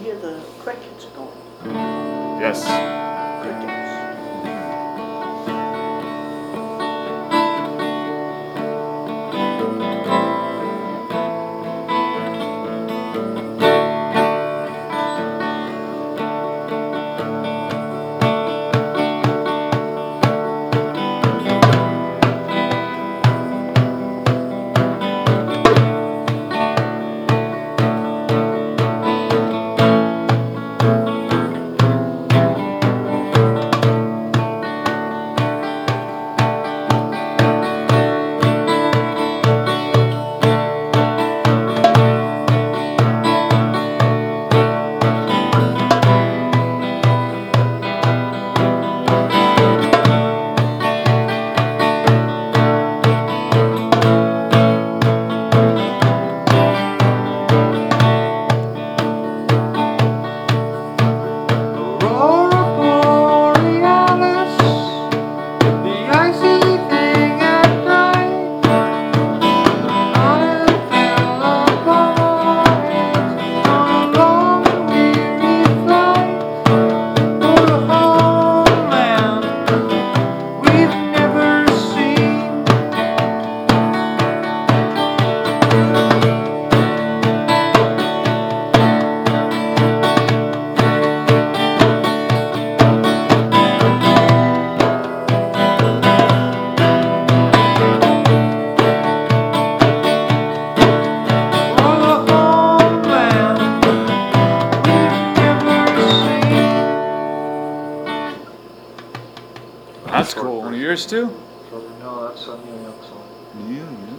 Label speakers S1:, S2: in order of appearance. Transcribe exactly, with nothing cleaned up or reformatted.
S1: hear the crickets going?
S2: Yes.
S1: Crickets.
S2: That's cool. One of yours too?
S3: So, no, that's a Neil Young song.
S2: Neil Young.